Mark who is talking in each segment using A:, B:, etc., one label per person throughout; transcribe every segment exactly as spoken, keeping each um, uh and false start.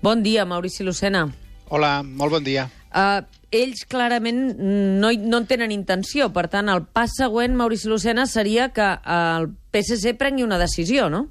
A: Bon dia, Maurici Lucena.
B: Hola, molt bon dia.
A: Uh, ells clarament no, no en tenen intenció. Per tant, el pas següent, Maurici Lucena, seria que el P S C prengui una decisió, no?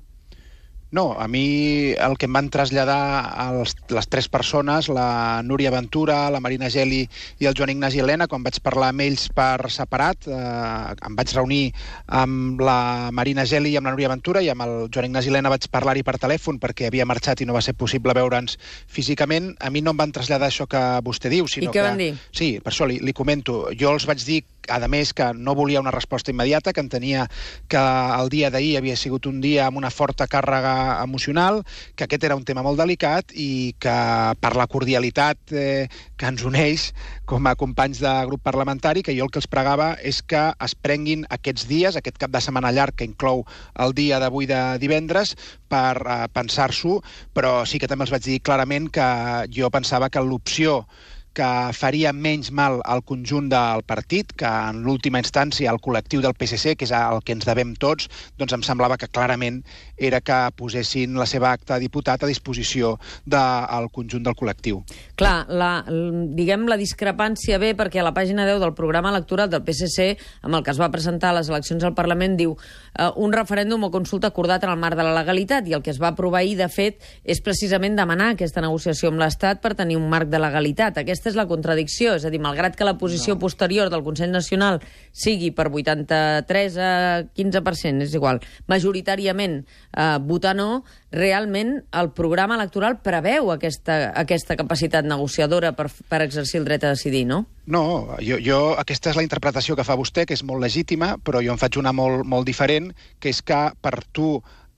B: No, a mi el que em van traslladar els, les tres persones, la Núria Ventura, la Marina Geli i el Joan Ignasi Elena, quan vaig parlar amb ells per separat, eh, em vaig reunir amb la Marina Geli i amb la Núria Ventura, i amb el Joan Ignasi Elena vaig parlar-hi per telèfon perquè havia marxat i no va ser possible veure'ns físicament. A mi no em van traslladar això que vostè diu, sinó
A: I què
B: que...
A: van dir?
B: Sí, per això li, li comento. Jo els vaig dir, a més, que no volia una resposta immediata, que entenia que el dia d'ahir havia sigut un dia amb una forta càrrega emocional, que aquest era un tema molt delicat i que per la cordialitat eh, que ens uneix com a companys de grup parlamentari, que jo el que els pregava és que es prenguin aquests dies, aquest cap de setmana llarg que inclou el dia d'avui de divendres, per eh, pensar-s'ho, però sí que també els vaig dir clarament que jo pensava que l'opció que faria menys mal al conjunt del partit, que en l'última instància el col·lectiu del P S C, que és el que ens devem tots, doncs em semblava que clarament era que posessin la seva acta de diputat a disposició del conjunt del col·lectiu.
A: Clar, la, diguem, la discrepància ve perquè a la pàgina deu del programa electoral del P S C, amb el que es va presentar a les eleccions al Parlament, diu eh, un referèndum o consulta acordat en el marc de la legalitat, i el que es va aprovar ahir, de fet, és precisament demanar aquesta negociació amb l'Estat per tenir un marc de legalitat. Aquesta és la contradicció, és a dir, malgrat que la posició no. posterior del Consell Nacional sigui per vuitanta-tres a quinze per cent, és igual, majoritàriament eh, votar no, realment el programa electoral preveu aquesta, aquesta capacitat negociadora per, per exercir el dret a decidir, no?
B: No, jo, jo, aquesta és la interpretació que fa vostè, que és molt legítima, però jo en faig una molt, molt diferent, que és que per tu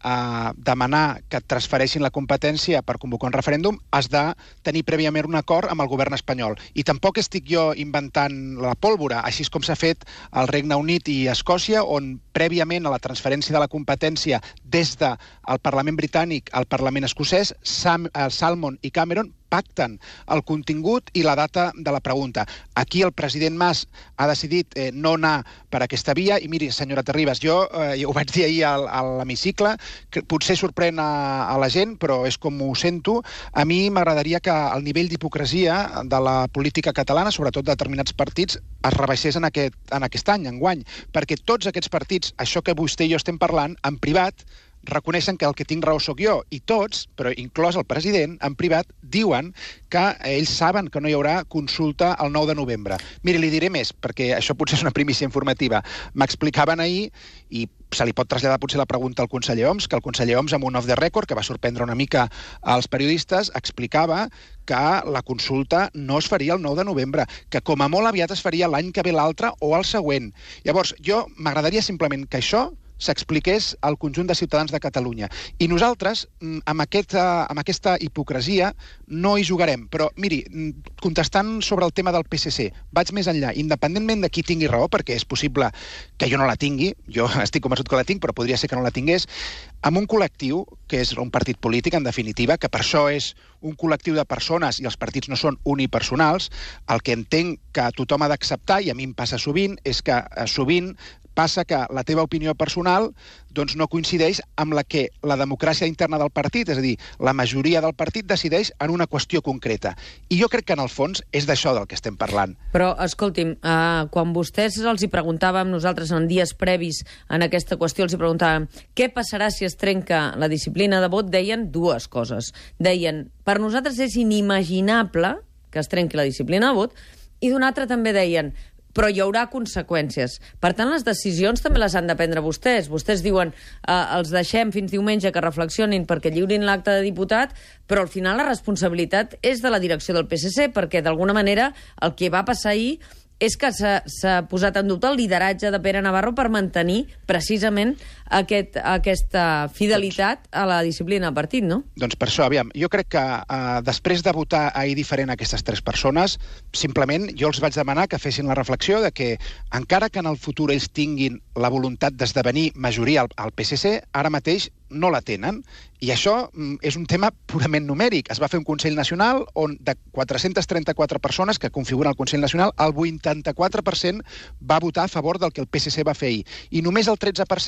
B: a demanar que et transfereixin la competència per convocar un referèndum, has de tenir prèviament un acord amb el govern espanyol. I tampoc estic jo inventant la pólvora, així com s'ha fet al Regne Unit i Escòcia, on prèviament a la transferència de la competència des del Parlament britànic al Parlament escocès, Sam, Salmon i Cameron pacten el contingut i la data de la pregunta. Aquí el president Mas ha decidit eh, no anar per aquesta via, i miri, senyora Terribas, jo eh, ho vaig dir ahir al, a l'hemicicle, que potser sorprèn a, a la gent, però és com ho sento. A mi m'agradaria que el nivell d'hipocresia de la política catalana, sobretot de determinats partits, es rebaixés en aquest, en aquest any, enguany, perquè tots aquests partits, això que vostè i jo estem parlant, en privat, reconeixen que el que tinc raó sóc jo, i tots, però inclòs el president, en privat, diuen que ells saben que no hi haurà consulta el nou de novembre. Miri, li diré més, perquè això potser és una primícia informativa. M'explicaven ahir, i se li pot traslladar potser la pregunta al conseller Homs, que el conseller Homs, amb un off the record, que va sorprendre una mica als periodistes, explicava que la consulta no es faria el nou de novembre, que com a molt aviat es faria l'any que ve l'altre o el següent. Llavors, jo m'agradaria simplement que això s'expliqués al conjunt de ciutadans de Catalunya. I nosaltres, amb, aquest, amb aquesta hipocresia, no hi jugarem. Però, miri, contestant sobre el tema del P S C, vaig més enllà, independentment de qui tingui raó, perquè és possible que jo no la tingui, jo estic convençut que la tinc, però podria ser que no la tingués, amb un col·lectiu, que és un partit polític, en definitiva, que per això és un col·lectiu de persones i els partits no són unipersonals, el que entenc que tothom ha d'acceptar, i a mi em passa sovint, és que sovint passa que la teva opinió personal doncs no coincideix amb la que la democràcia interna del partit, és a dir, la majoria del partit decideix en una qüestió concreta. I jo crec que en el fons és d'això del que estem parlant.
A: Però, escolti'm, uh, quan vostès els hi preguntàvem, nosaltres en dies previs en aquesta qüestió, els hi preguntàvem què passarà si es trenca la disciplina de vot, deien dues coses. Deien, per nosaltres és inimaginable que es trenqui la disciplina de vot, i d'una altra també deien, però hi haurà conseqüències. Per tant, les decisions també les han de prendre vostès. Vostès diuen, eh, els deixem fins diumenge que reflexionin perquè lliurin l'acte de diputat, però al final la responsabilitat és de la direcció del P S C, perquè d'alguna manera el que va passar ahir és que s'ha posat en dubte el lideratge de Pere Navarro per mantenir precisament aquest, aquesta fidelitat a la disciplina del partit, no?
B: Doncs per això, aviam, jo crec que eh, després de votar ahir diferent aquestes tres persones, simplement jo els vaig demanar que fessin la reflexió de que encara que en el futur ells tinguin la voluntat d'esdevenir majoria al, al P S C, ara mateix no la tenen, i això és un tema purament numèric. Es va fer un Consell Nacional on de quatre-centes trenta-quatre persones que configuren el Consell Nacional, el vuitanta-quatre per cent va votar a favor del que el P S C va fer ahir, i només el tretze per cent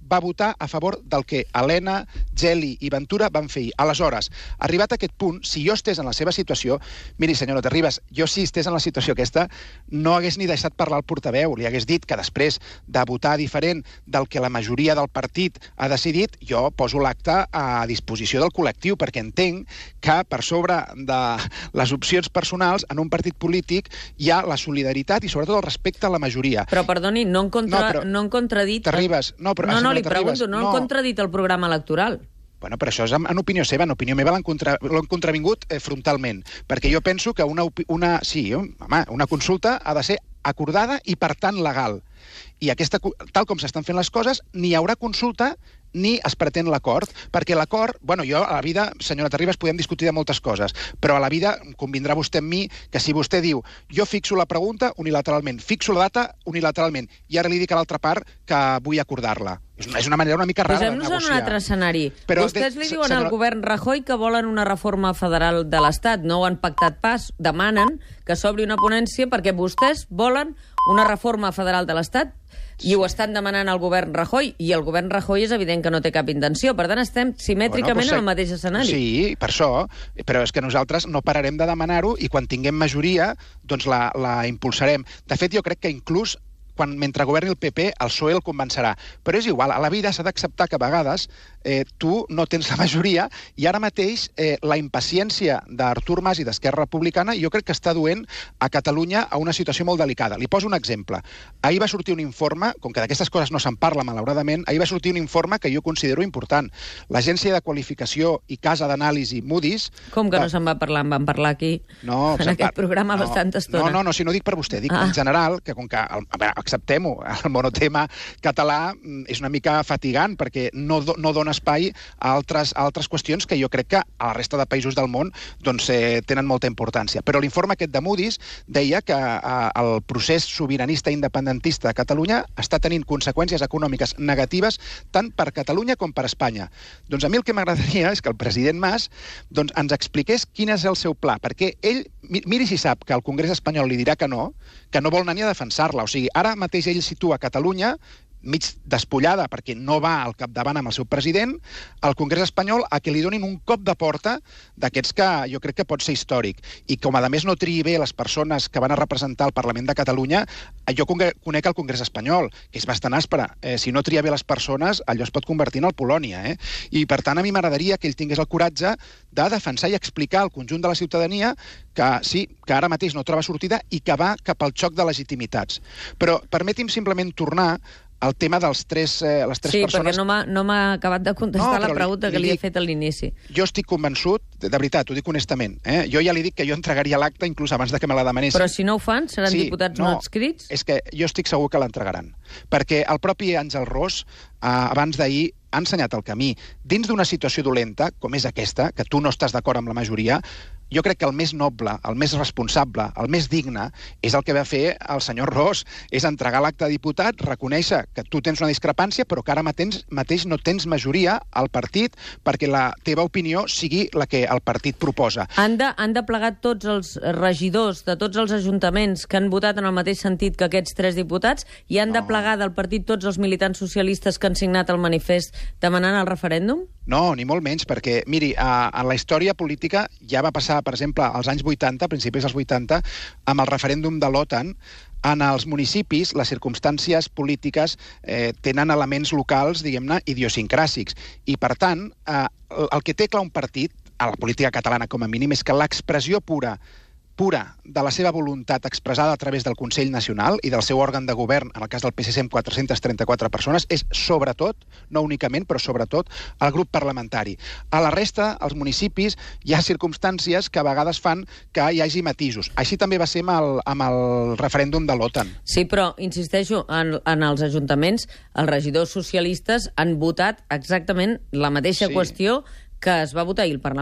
B: va votar a favor del que Elena, Geli i Ventura van fer ahir. Aleshores, arribat a aquest punt, si jo estés en la seva situació, miri, senyora Terribas, jo si estés en la situació aquesta, no hagués ni deixat parlar el portaveu, li hagués dit que després de votar diferent del que la majoria del partit ha decidit, jo poso l'acte a disposició del col·lectiu, perquè entenc que per sobre de les opcions personals en un partit polític hi ha la solidaritat i sobretot el respecte a la majoria.
A: Però, perdoni, no han, contra... no, però... no han contradit...
B: Terribas, no, però...
A: No, no, li pregunto, no, no han contradit el programa electoral.
B: Bueno, però això és en opinió seva, en opinió meva l'han contra... contravingut eh, frontalment, perquè jo penso que una, una, sí, home, una consulta ha de ser acordada i, per tant, legal. I aquesta, tal com s'estan fent les coses, ni hi haurà consulta ni es pretén l'acord, perquè l'acord, bueno, jo a la vida, senyora Terribas, podem discutir de moltes coses, però a la vida convindrà vostè amb mi que si vostè diu jo fixo la pregunta unilateralment, fixo la data unilateralment, i ara li dic a l'altra part que vull acordar-la. És una manera una mica rara de negociar.
A: Posem-nos en un altre escenari. Però vostès li diuen senyora... al govern Rajoy que volen una reforma federal de l'Estat, no ho han pactat pas, demanen que s'obri una ponència perquè vostès volen una reforma federal de l'Estat i ho estan demanant al govern Rajoy, i el govern Rajoy és evident que no té cap intenció. Per tant, estem simètricament bueno, en el mateix escenari.
B: Sí, per això, però és que nosaltres no pararem de demanar-ho i quan tinguem majoria, doncs la, la impulsarem. De fet, jo crec que inclús quan mentre governi el P P, el P S O E el convencerà. Però és igual, a la vida s'ha d'acceptar que a vegades eh, tu no tens la majoria i ara mateix eh, la impaciència d'Artur Mas i d'Esquerra Republicana jo crec que està duent a Catalunya a una situació molt delicada. Li poso un exemple. Ahir va sortir un informe, com que d'aquestes coses no se'n parla malauradament, ahir va sortir un informe que jo considero important. L'Agència de Qualificació i Casa d'Anàlisi Moody's...
A: Com que no se'n va parlar? En van parlar aquí,
B: no,
A: en aquest
B: par...
A: programa,
B: no,
A: bastanta estona.
B: No, no, no, si no dic per vostè, dic
A: ah.
B: en general, que com que... El, a veure, acceptem-ho, el monotema català és una mica fatigant perquè no, do, no dona espai a altres, a altres qüestions que jo crec que a la resta de països del món doncs, eh, tenen molta importància. Però l'informe aquest de Moody's deia que eh, el procés sobiranista independentista a Catalunya està tenint conseqüències econòmiques negatives tant per Catalunya com per Espanya. Doncs a mi el que m'agradaria és que el president Mas doncs, ens expliqués quin és el seu pla, perquè ell, miri si sap que el Congrés espanyol li dirà que no, que no vol anar ni a defensar-la. O sigui, ara mateix ell situa Catalunya mig despullada perquè no va al capdavant amb el seu president, al Congrés espanyol a que li donin un cop de porta d'aquests que jo crec que pot ser històric. I com a més no triï bé les persones que van a representar el Parlament de Catalunya, jo conec el Congrés espanyol, que és bastant aspre. Eh, si no tria bé les persones, allò es pot convertir en el Polònia. Eh? I per tant a mi m'agradaria que ell tingués el coratge de defensar i explicar al conjunt de la ciutadania que sí, que ara mateix no troba sortida i que va cap al xoc de legitimitats. Però permeti'm simplement tornar el tema dels tres, eh, les tres
A: sí,
B: persones...
A: Sí, perquè no m'ha acabat de contestar no, la pregunta li, que li, li he fet a l'inici.
B: Jo estic convençut, de, de veritat, ho dic honestament, eh? jo ja li dic que jo entregaria l'acte inclús abans de que me la demanessin.
A: Però si no ho fan, seran
B: sí,
A: diputats
B: no,
A: no adscrits?
B: És que jo estic segur que l'entregaran. Perquè el propi Àngel Ros, eh, abans d'ahir, ha ensenyat el camí. Dins d'una situació dolenta, com és aquesta, que tu no estàs d'acord amb la majoria, jo crec que el més noble, el més responsable, el més digne, és el que va fer el senyor Ros, és entregar l'acte de diputat, reconèixer que tu tens una discrepància, però que ara mateix, mateix no tens majoria al partit perquè la teva opinió sigui la que el partit proposa.
A: Han de, han de plegar tots els regidors de tots els ajuntaments que han votat en el mateix sentit que aquests tres diputats i han no. de plegar del partit tots els militants socialistes que han signat el manifest demanant el referèndum?
B: No, ni molt menys, perquè, miri, a, a la història política ja va passar, per exemple, als anys vuitanta, a principis dels vuitanta, amb el referèndum de l'OTAN, en els municipis les circumstàncies polítiques eh, tenen elements locals, diguem-ne, idiosincràsics. I, per tant, eh, el que té clar un partit, a la política catalana com a mínim, és que l'expressió pura pura de la seva voluntat expressada a través del Consell Nacional i del seu òrgan de govern, en el cas del P S C amb quatre-centes trenta-quatre persones, és sobretot, no únicament, però sobretot, el grup parlamentari. A la resta, als municipis, hi ha circumstàncies que a vegades fan que hi hagi matisos. Així també va ser amb el, amb el referèndum de l'OTAN.
A: Sí, però, insisteixo, en, en els ajuntaments, els regidors socialistes han votat exactament la mateixa sí. qüestió que es va votar ahir al Parlament.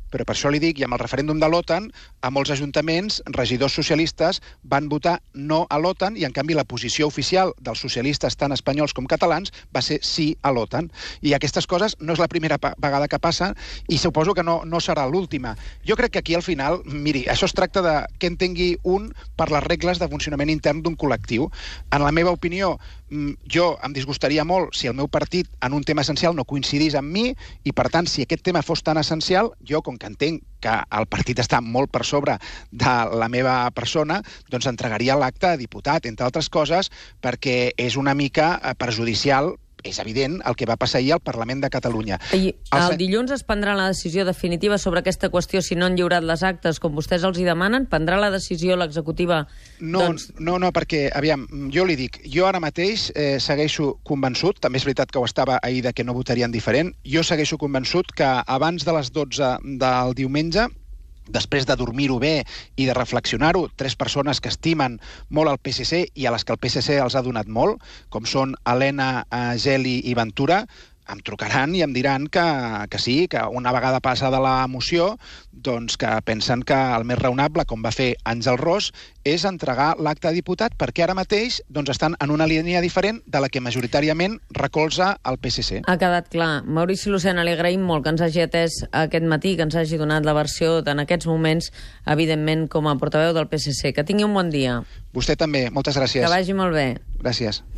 B: però per això li dic, i amb el referèndum de l'OTAN, a molts ajuntaments, regidors socialistes van votar no a l'OTAN i, en canvi, la posició oficial dels socialistes, tant espanyols com catalans, va ser sí a l'OTAN. I aquestes coses no és la primera vegada que passen i suposo que no, no serà l'última. Jo crec que aquí, al final, miri, això es tracta de que entengui un per les regles de funcionament intern d'un col·lectiu. En la meva opinió, jo em disgustaria molt si el meu partit en un tema essencial no coincidís amb mi i, per tant, si aquest tema fos tan essencial, jo, com que entenc que el partit està molt per sobre de la meva persona, doncs entregaria l'acte a diputat, entre altres coses, perquè és una mica perjudicial, és evident, el que va passar ahir al Parlament de Catalunya.
A: I el dilluns es prendrà la decisió definitiva sobre aquesta qüestió si no han lliurat les actes com vostès els hi demanen? Prendrà la decisió l'executiva?
B: No,
A: doncs...
B: no, no, perquè, aviam, jo li dic, jo ara mateix eh, segueixo convençut, també és veritat que ho estava ahir de que no votarien diferent, jo segueixo convençut que abans de les dotze del diumenge, després de dormir-ho bé i de reflexionar-ho, tres persones que estimen molt el P S C i a les que el P S C els ha donat molt, com són Helena, eh, Geli i Ventura, em trucaran i em diran que, que sí, que una vegada passada la moció, doncs que pensen que el més raonable, com va fer Àngel Ros, és entregar l'acte a diputat, perquè ara mateix doncs, estan en una línia diferent de la que majoritàriament recolza el P S C.
A: Ha quedat clar. Maurici Lucena, li agraïm molt que ens hagi atès aquest matí, que ens hagi donat la versió en aquests moments, evidentment, com a portaveu del P S C. Que tingui un bon dia.
B: Vostè també. Moltes gràcies.
A: Que vagi molt bé.
B: Gràcies.